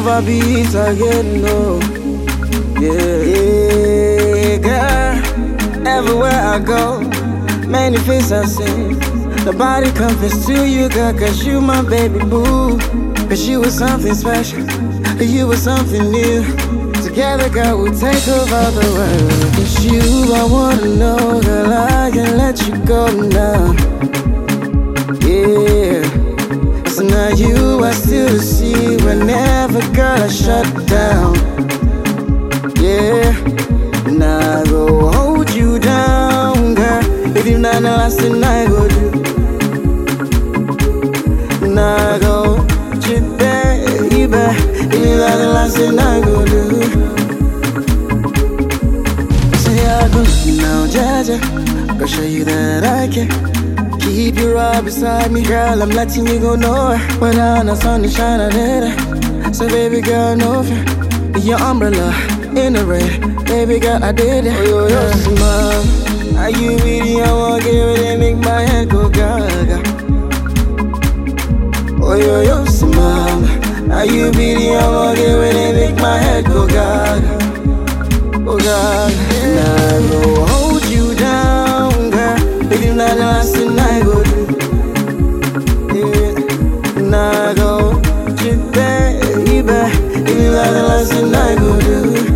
over beats again, no. Yeah, girl, everywhere I go, many faces I see. Nobody confess to you, girl, cause you my baby boo. Cause you were something special, you were something new. Together, girl, we'll take over the world. It's you I wanna know, girl, I can't let you go now. Yeah, so now you are still to see whenever, girl, I shut down. Yeah, now I go hold you down, girl. If you're not the last thing I go do. Now I go hold you, baby. If you're not the last thing I go do. Say I go now, Jaja, go show you that I can keep you right beside me, girl. I'm letting you go nowhere. When I'm the sun is shining later. So baby girl, no fear. Your umbrella in the rain, baby girl, I did it. Oh, yo, smile. Are you really? I wanna give it and make my head go gaga. Oh, yo, smile. Are you really? I wanna give it and make my head go gaga. Oh, gaga. Now I go hold you down, girl. If you're not the last thing I go do. Yeah. Now I go you, baby. If you're not the last thing I go do.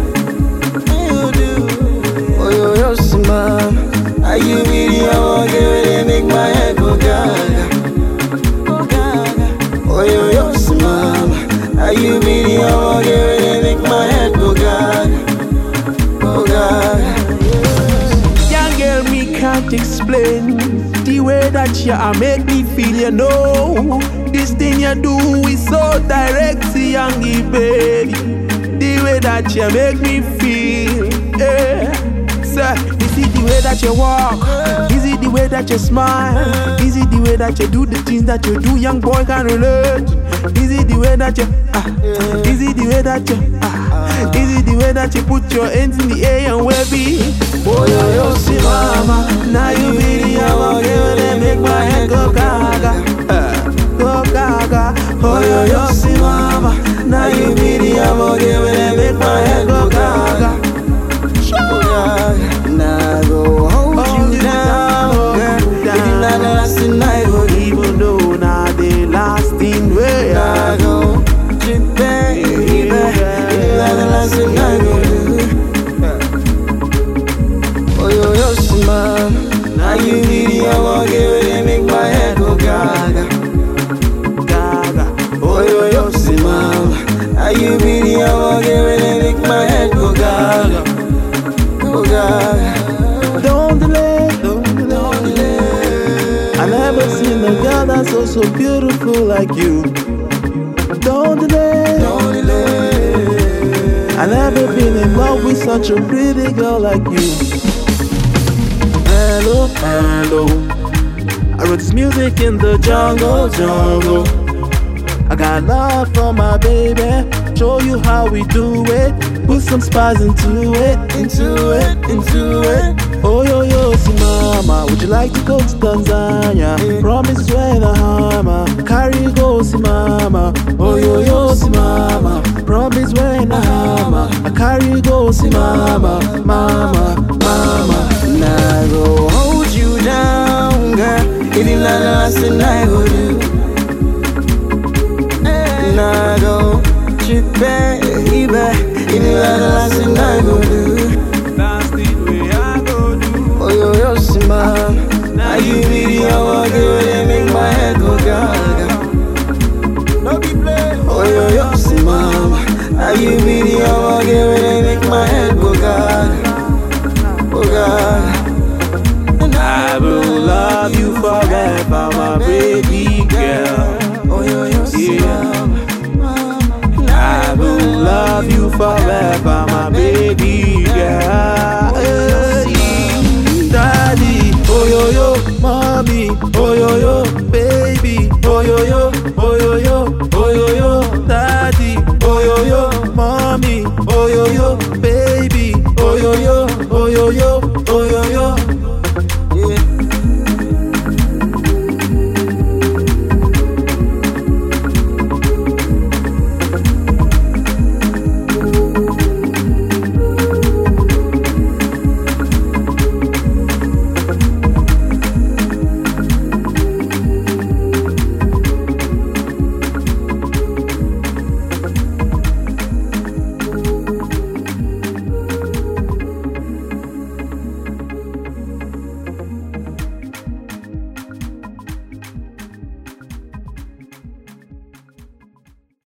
Are you really? I wanna give it and make my head go gaga. Go gaga. Oh, yo, mama. Are you really? I wanna give it and make my head go gaga. Go gaga. Young girl, me can't explain the way that you make me feel, you know. This thing you do is so direct, youngie baby. The way that you make me feel, yeah. Sir, is it the way that you walk? Is it the way that you smile? Is it the way that you do the things that you do? Young boy can relate. Is it the way that you is it the way that you is it the way that you put your hands in the air and wavy? Oh yo, see mama, now you really want to make my head go gaga, go gaga. Oh yo, see mama, now you really want to make my head go gaga. Now I go hold you down, girl. If you're not the last thing I go do. Even though not the last thing way I go you, baby. If you're not the last thing I go do. Oh, yo, smile. Now you really want to give it and make my head go gaga. gaga. Oh, yo, smile. Now you really want to give it and make my head go gaga. Oh, God. Don't delay, don't delay. I never seen a girl that's so beautiful like you. Don't delay, don't delay. I never been in love with such a pretty girl like you. Hello, hello. I wrote this music in the jungle, jungle. I got love for my baby. Show you how we do it. Put some spice into it, into it, into it. Oh yo, see mama, would you like to go to Tanzania? Yeah. Promise when I hammer, carry go see mama. Oh yo, see mama, promise when I hammer, I carry go see mama, mama, mama. Now I go hold you down, girl. If you're not the last thing I go do. Now I go you, baby. If you're not the last thing I go do. That's the way I go do. Oh yo, smile. Now you really want to give it and make my head go gaga. Oh yo, smile. Now you really want to give it and make my head go gaga. Oh gaga. And I will love you forever, my baby girl. Oh yo, smile. I will love you forever, my baby girl. Daddy, oh yo, mommy, oh yo, baby, oh yo, oh yo, oh yo, daddy, oh yo, mommy, oh yo, baby, oh yo,